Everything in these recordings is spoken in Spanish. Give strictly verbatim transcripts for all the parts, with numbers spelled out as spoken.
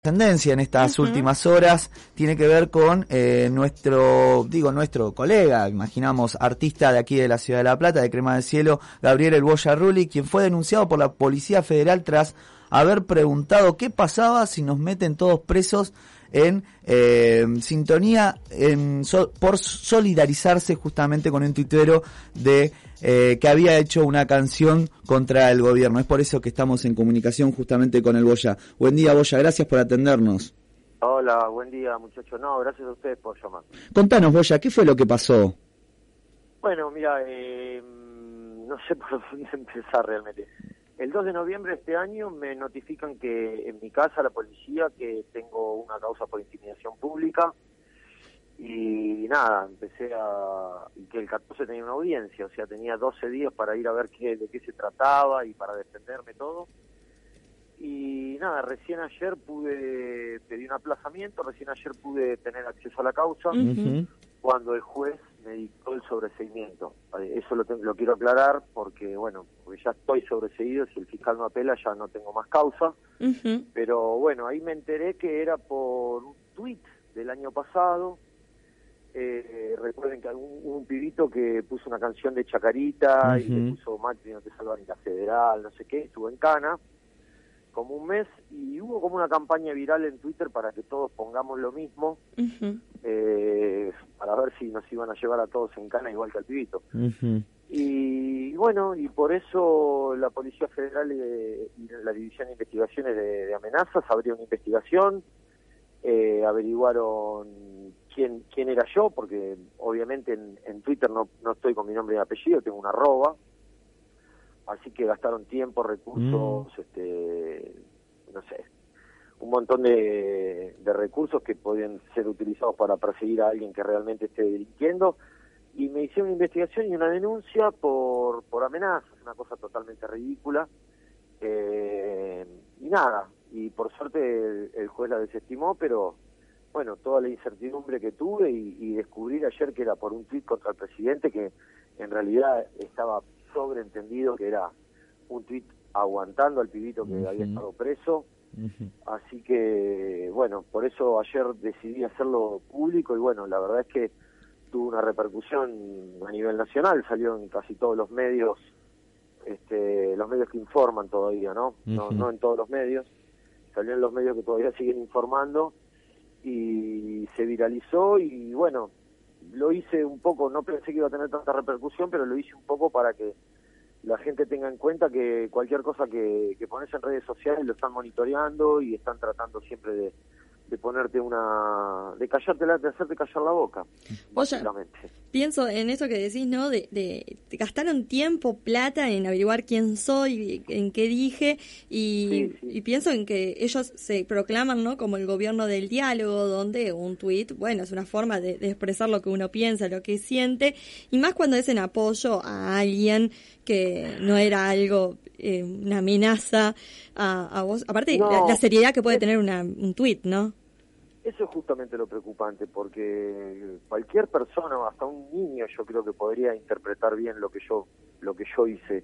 Tendencia en estas uh-huh. últimas horas tiene que ver con eh, nuestro, digo nuestro colega, imaginamos artista de aquí de la Ciudad de La Plata, de Crema del Cielo, Gabriel El Boya Rulli, quien fue denunciado por la Policía Federal tras haber preguntado qué pasaba si nos meten todos presos en eh, sintonía en, so, por solidarizarse justamente con un tuitero de eh, que había hecho una canción contra el gobierno. Es por eso que estamos en comunicación justamente con el Boya. Buen día, Boya, gracias por atendernos. Hola, buen día, muchachos. No, gracias a ustedes por llamar. Contanos, Boya, ¿qué fue lo que pasó? Bueno, mira, eh, no sé por dónde empezar realmente. El dos de noviembre de este año me notifican que en mi casa la policía que tengo una causa por intimidación pública y nada, empecé a... y que el catorce tenía una audiencia, o sea, tenía doce días para ir a ver qué, de qué se trataba y para defenderme todo. Y nada, recién ayer pude pedir un aplazamiento, recién ayer pude tener acceso a la causa uh-huh. cuando el juez me dictó el sobreseimiento. Eso lo, tengo, lo quiero aclarar porque, bueno, porque ya estoy sobreseído, si el fiscal no apela ya no tengo más causa. Uh-huh. Pero bueno, ahí me enteré que era por un tuit del año pasado. Eh, recuerden que un, un pibito que puso una canción de Chacarita uh-huh. y le puso Macri no te salva ni la Federal, no sé qué, estuvo en Cana como un mes y hubo como una campaña viral en Twitter para que todos pongamos lo mismo uh-huh. eh, para ver si nos iban a llevar a todos en cana igual que al pibito uh-huh. y bueno, y por eso la Policía Federal eh, y la División de Investigaciones de, de Amenazas abrió una investigación, eh, averiguaron quién quién era yo, porque obviamente en, en Twitter no, no estoy con mi nombre y apellido, tengo una arroba. Así que gastaron tiempo, recursos, mm. este, no sé, un montón de, de recursos que podían ser utilizados para perseguir a alguien que realmente esté delinquiendo. Y me hicieron una investigación y una denuncia por, por amenazas, una cosa totalmente ridícula. Eh, y nada, y por suerte el, el juez la desestimó, pero bueno, toda la incertidumbre que tuve y, y descubrir ayer que era por un tuit contra el presidente que en realidad estaba sobreentendido que era un tuit aguantando al pibito que uh-huh. había estado preso, uh-huh. así que bueno, por eso ayer decidí hacerlo público y bueno, la verdad es que tuvo una repercusión a nivel nacional, salió en casi todos los medios, este, los medios que informan todavía, ¿no? Uh-huh. No, no en todos los medios, salió en los medios que todavía siguen informando y se viralizó y bueno, lo hice un poco, no pensé que iba a tener tanta repercusión, pero lo hice un poco para que la gente tenga en cuenta que cualquier cosa que, que pones en redes sociales lo están monitoreando y están tratando siempre de, de ponerte una... de callarte la, de hacerte callar la boca, básicamente. Pienso en eso que decís, ¿no? De, de, de gastaron tiempo, plata en averiguar quién soy, en qué dije, y, sí, sí. y pienso en que ellos se proclaman, ¿no? Como el gobierno del diálogo, donde un tuit, bueno, es una forma de, de expresar lo que uno piensa, lo que siente, y más cuando es en apoyo a alguien que no era algo, eh, una amenaza a, a vos. Aparte, no, la, la seriedad que puede es... tener una, un tuit, ¿no? Eso es justamente lo preocupante, porque cualquier persona, hasta un niño, yo creo que podría interpretar bien lo que yo lo que yo hice.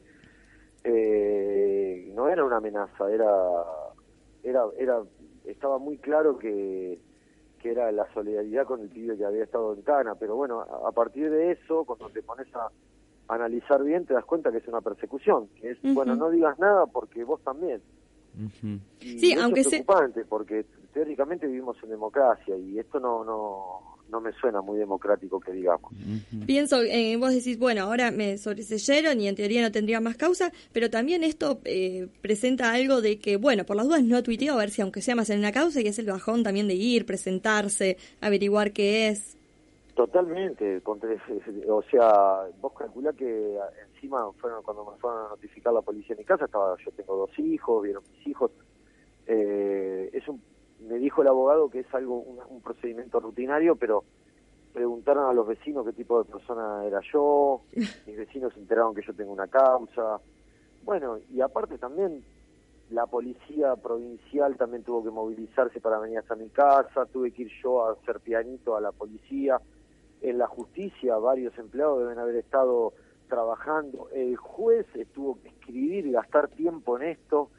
Eh, no era una amenaza, era era era estaba muy claro que que era la solidaridad con el pibe que había estado en cana, pero bueno, a, a partir de eso, cuando te pones a analizar bien, te das cuenta que es una persecución, que es, uh-huh. bueno, no digas nada porque vos también. Uh-huh. Y sí, eso aunque es preocupante, se... porque teóricamente vivimos en democracia y esto no no no me suena muy democrático que digamos. Uh-huh. Pienso, eh, vos decís, bueno, ahora me sobreseyeron y en teoría no tendría más causa, pero también esto eh, presenta algo de que, bueno, por las dudas no tuiteo, a ver si aunque sea más en una causa, y es el bajón también de ir, presentarse, averiguar qué es. Totalmente, o sea, vos calculás que encima fueron cuando me fueron a notificar la policía en mi casa, estaba, yo tengo dos hijos, vieron mis hijos, eh, es un, me dijo el abogado que es algo, un, un procedimiento rutinario, pero preguntaron a los vecinos qué tipo de persona era yo, mis vecinos se enteraron que yo tengo una causa, bueno, y aparte también la policía provincial también tuvo que movilizarse para venir hasta mi casa, tuve que ir yo a hacer pianito a la policía. En la justicia varios empleados deben haber estado trabajando, el juez tuvo que escribir y gastar tiempo en esto,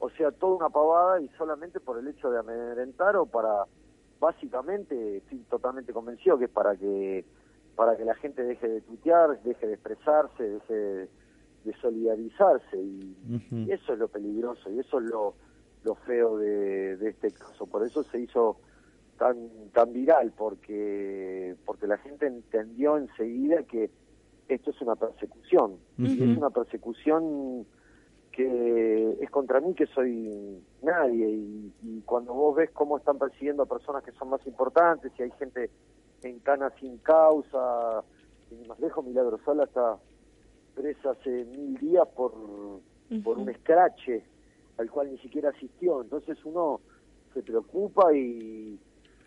O sea, toda una pavada y solamente por el hecho de amedrentar o para, básicamente, estoy totalmente convencido que es para que para que la gente deje de tuitear, deje de expresarse, deje de, de solidarizarse y, uh-huh. y eso es lo peligroso y eso es lo, lo feo de, de este caso. Por eso se hizo tan tan viral, porque porque la gente entendió enseguida que esto es una persecución, uh-huh. y es una persecución que es contra mí, que soy nadie, y, y cuando vos ves cómo están persiguiendo a personas que son más importantes, y hay gente en cana sin causa, y más lejos, Milagro Sala está presa hace mil días por, uh-huh. por un escrache al cual ni siquiera asistió, entonces uno se preocupa y,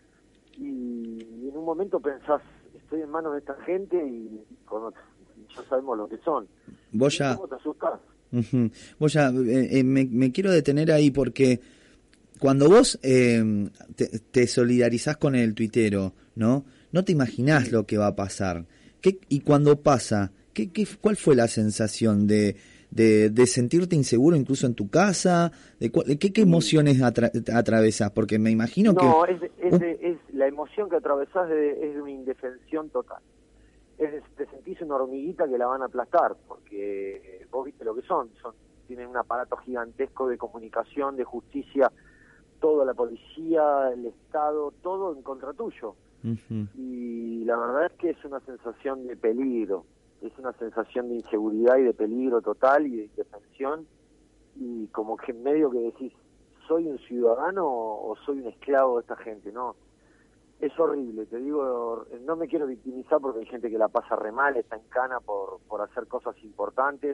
y, y en un momento pensás, estoy en manos de esta gente y cuando ya sabemos lo que son. Vos ya... ¿Cómo te asustás? Uh-huh. Vos ya, eh, me, me quiero detener ahí porque cuando vos eh, te, te solidarizás con el tuitero, ¿no? No te imaginás lo que va a pasar. ¿Qué, y cuando pasa, ¿qué, qué, ¿cuál fue la sensación de, de, de sentirte inseguro incluso en tu casa? ¿De, de qué, qué emociones atra, atravesás? Porque me imagino no, que... No, es, es, de, es la emoción que atravesás de, es de una indefensión total. Es de, te sentís una hormiguita que la van a aplastar, porque vos viste lo que son, son tienen un aparato gigantesco de comunicación, de justicia, toda la policía, el Estado, todo en contra tuyo. Uh-huh. Y la verdad es que es una sensación de peligro, es una sensación de inseguridad y de peligro total y de indefensión, y como que en medio que decís, ¿soy un ciudadano o soy un esclavo de esta gente? No. Es horrible, te digo, no me quiero victimizar porque hay gente que la pasa re mal, está en cana por, por hacer cosas importantes,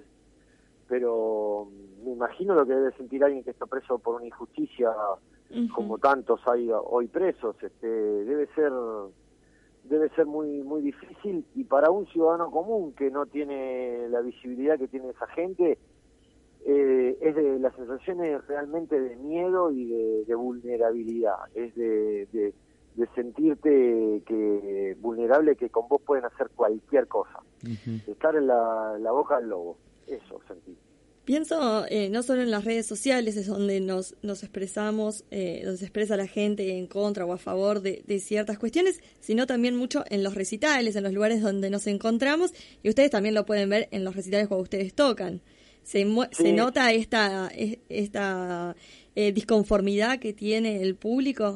pero me imagino lo que debe sentir alguien que está preso por una injusticia, uh-huh. como tantos hay hoy presos. Este, debe ser debe ser muy muy difícil, y para un ciudadano común que no tiene la visibilidad que tiene esa gente, eh, es de las sensaciones realmente de miedo y de, de vulnerabilidad, es de... de de sentirte que vulnerable, que con vos pueden hacer cualquier cosa, uh-huh. estar en la, la boca del lobo, eso sentí. Pienso eh, no solo en las redes sociales es donde nos nos expresamos, eh, donde se expresa la gente en contra o a favor de, de ciertas cuestiones, sino también mucho en los recitales, en los lugares donde nos encontramos, y ustedes también lo pueden ver en los recitales cuando ustedes tocan. Se, mu- sí. se nota esta esta eh, disconformidad que tiene el público.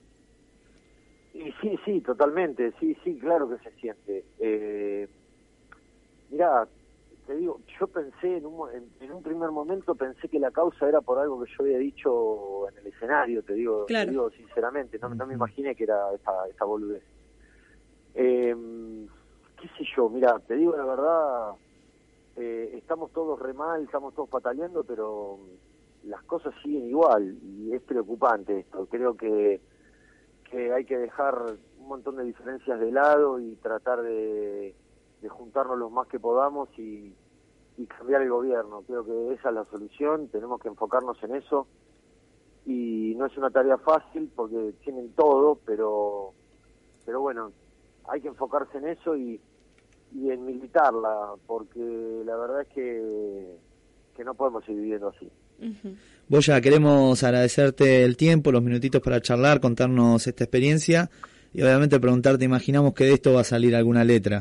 Y sí, sí, totalmente, sí, sí, claro que se siente. Eh, mirá, te digo, yo pensé en un, en, en un primer momento, pensé que la causa era por algo que yo había dicho en el escenario, te digo, claro. te digo sinceramente, no, no me imaginé que era esta, esta boludez. Eh, qué sé yo, mirá, te digo la verdad, eh, estamos todos re mal, estamos todos pataleando, pero las cosas siguen igual y es preocupante esto. Creo que que hay que dejar un montón de diferencias de lado y tratar de, de juntarnos lo más que podamos y, y cambiar el gobierno. Creo que esa es la solución, tenemos que enfocarnos en eso, y no es una tarea fácil porque tienen todo, pero pero bueno, hay que enfocarse en eso y, y en militarla, porque la verdad es que, que no podemos seguir viviendo así. Uh-huh. Boya, queremos agradecerte el tiempo, los minutitos para charlar, contarnos esta experiencia y obviamente preguntarte, imaginamos que de esto va a salir alguna letra.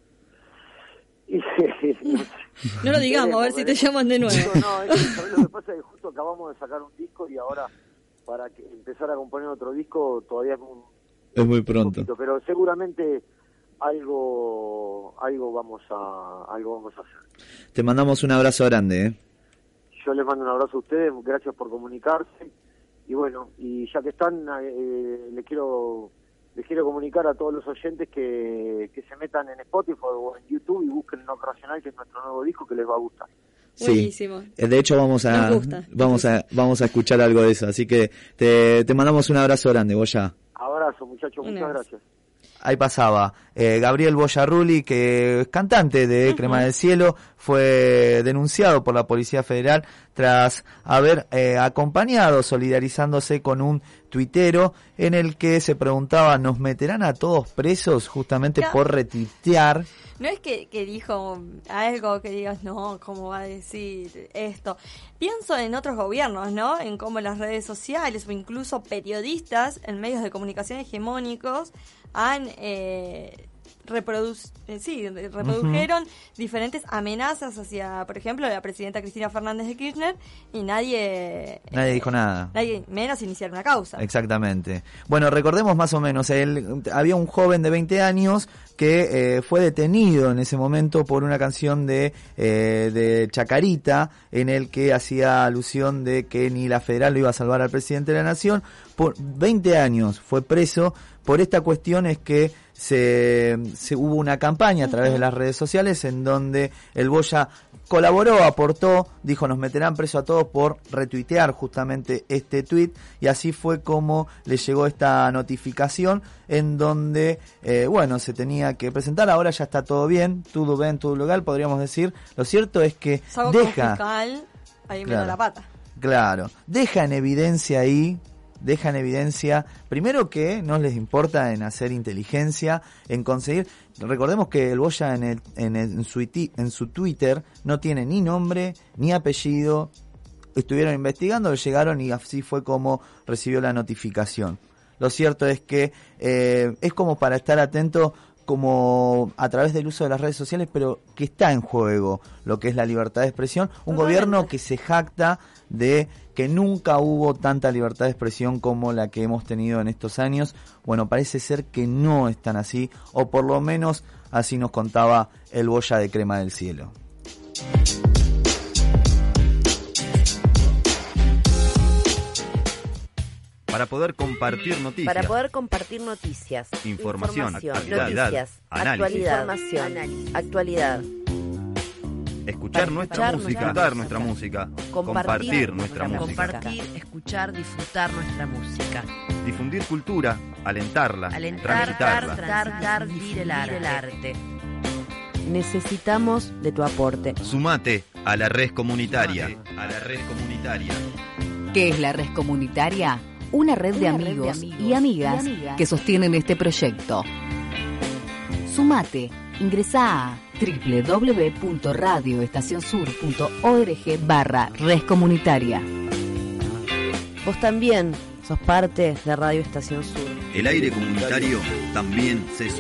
No lo digamos, a ver si te llaman de nuevo. No, no, es que, lo que pasa es que justo acabamos de sacar un disco y ahora para que empezar a componer otro disco todavía es, un, es muy pronto. Un poquito, pero seguramente algo algo vamos a algo vamos a hacer. Te mandamos un abrazo grande, ¿eh? Yo les mando un abrazo a ustedes, gracias por comunicarse, y bueno, y ya que están, eh, les quiero les quiero comunicar a todos los oyentes que, que se metan en Spotify o en YouTube y busquen No Racional, que es nuestro nuevo disco, que les va a gustar. Sí, buenísimo. De hecho vamos a vamos a vamos a escuchar algo de eso, así que te, te mandamos un abrazo grande, Boya. Abrazo, muchachos, muchas gracias. Ahí pasaba eh, Gabriel Boya Rulli, que es cantante de uh-huh. Crema del Cielo, fue denunciado por la Policía Federal tras haber eh, acompañado, solidarizándose con un tuitero en el que se preguntaba, ¿nos meterán a todos presos justamente no, por retuitear? No es que, que dijo algo que digas, no, ¿cómo va a decir esto? Pienso en otros gobiernos, ¿no? En cómo las redes sociales o incluso periodistas en medios de comunicación hegemónicos han... Eh, Reprodu- eh, sí, reprodujeron uh-huh. diferentes amenazas hacia, por ejemplo, la presidenta Cristina Fernández de Kirchner y nadie... Nadie eh, dijo nada. Nadie, menos iniciar una causa. Exactamente. Bueno, recordemos más o menos, él, había un joven de veinte años que eh, fue detenido en ese momento por una canción de, eh, de Chacarita, en el que hacía alusión de que ni la federal lo iba a salvar al presidente de la nación. Por veinte años fue preso. Por esta cuestión es que se, se hubo una campaña a través de las redes sociales en donde el Boya colaboró, aportó, dijo nos meterán preso a todos por retuitear justamente este tuit, y así fue como le llegó esta notificación en donde, eh, bueno, se tenía que presentar. Ahora ya está todo bien, todo bien, todo legal, podríamos decir. Lo cierto es que Salgo deja... fiscal, ahí claro, me da la pata. Claro, deja en evidencia ahí deja en evidencia, primero, que no les importa en hacer inteligencia, en conseguir. Recordemos que el Boya en, el, en, el, en, su, en su Twitter no tiene ni nombre ni apellido. Estuvieron investigando, llegaron y así fue como recibió la notificación. Lo cierto es que eh, es como para estar atento, como a través del uso de las redes sociales, pero que está en juego lo que es la libertad de expresión. Un gobierno que se jacta de que nunca hubo tanta libertad de expresión como la que hemos tenido en estos años. Bueno, parece ser que no es tan así, o por lo menos así nos contaba el Boya de Crema del Cielo. Para poder compartir noticias. Para poder compartir noticias. Información, información actualidad, noticias, análisis. Actualidad, información, análisis. Actualidad. Escuchar Para nuestra escuchar música, disfrutar nuestra música, compartir, compartir nuestra música. Compartir, escuchar, disfrutar nuestra música. Difundir cultura, alentarla, Alentar, transitarla, dar, difundir el arte. el arte. Necesitamos de tu aporte. Sumate a la red comunitaria. Sumate a la red comunitaria. ¿Qué es la red comunitaria? Una red, Una de, amigos red de amigos y amigas, y amigas que sostienen este proyecto. Sumate, ingresá a doble u doble u doble u punto radio estación sur punto org barra red comunitaria. Vos también sos parte de Radio Estación Sur. El aire comunitario también se